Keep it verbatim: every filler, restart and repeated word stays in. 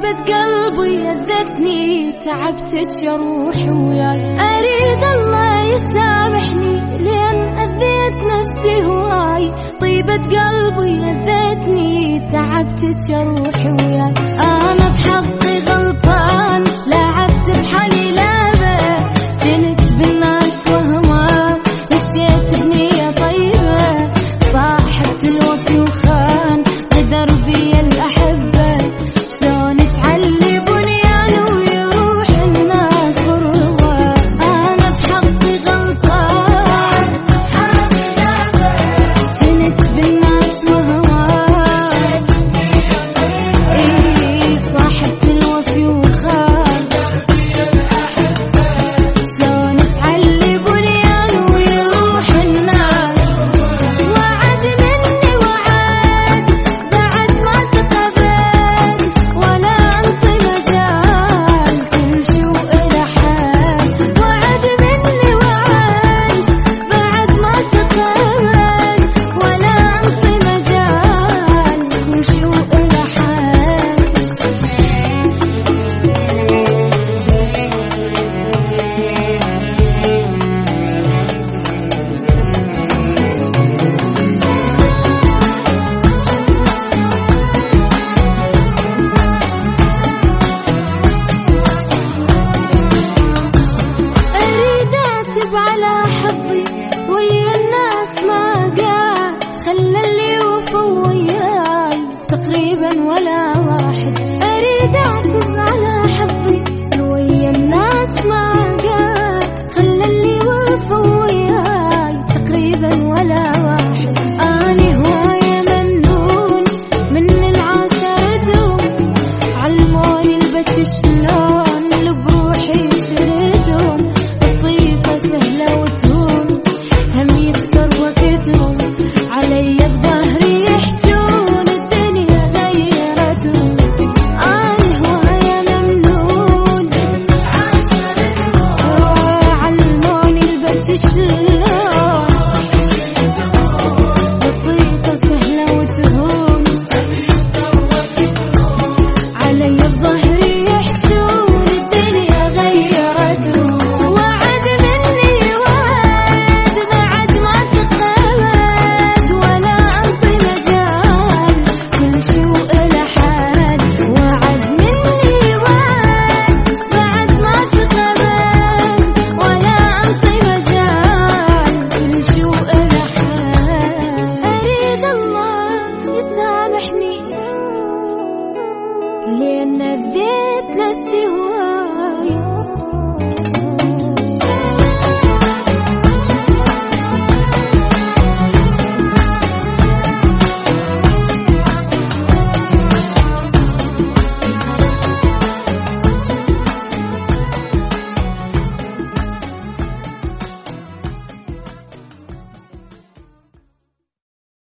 طيبة قلبي أذتني تعبت جروحي وياي. أريد الله يسامحني لأن أذيت نفسي هواي. طيبة قلبي أذتني تعبت جروحي وياي. أنا بحقي غلطان لعبت بحالي لعبة، جنت بالناس وهمان مشيت بنية طيبة، صاحبت الوفي وخان غدر بي الأحبة. شلون تعلي بنيان ويروح الناس غربة. أنا بحقي غلطان جنت بالناس وهمان، إيه صاحبت الوفي وخان. شلون تعلي بنيان ويروح الناس. وعد مني وعد بعد ما تقبل، ولا انطي مجال كل شي وإله حال. وعد مني وعد بعد ما تقبل، ولا انطي مجال كل شي وإله حال. أريد أعتب على حظي ويا الناس ما قعد، خلى اللي وفوا وياي تقريبا ولا واحد. أريد أعتب على حظي ويا الناس ما قعد، خلى اللي وفوا وياي تقريبا ولا واحد. أني هواية ممنون من العاشرتهم، علموني البكي شلون اللي بروحي شريتهم. بسيطة سهلة وتهون هم يكتر وقتهم، علي بظهري يحجون الدنيا غيرتهم. أنا هواية ممنون علموني البكي شلون، بسيطة سهلة وتهون علي بظهري يحجون الدنيا غيرتهم. وعد مني وعد بعد ما تقبل، ولا انطي مجال كل شي وإله حال. وعد مني وعد بعد ما تقبل، ولا انطي مجال كل شي وإله حال. أريد الله يسامحني لأن أذيت نفسي هواي.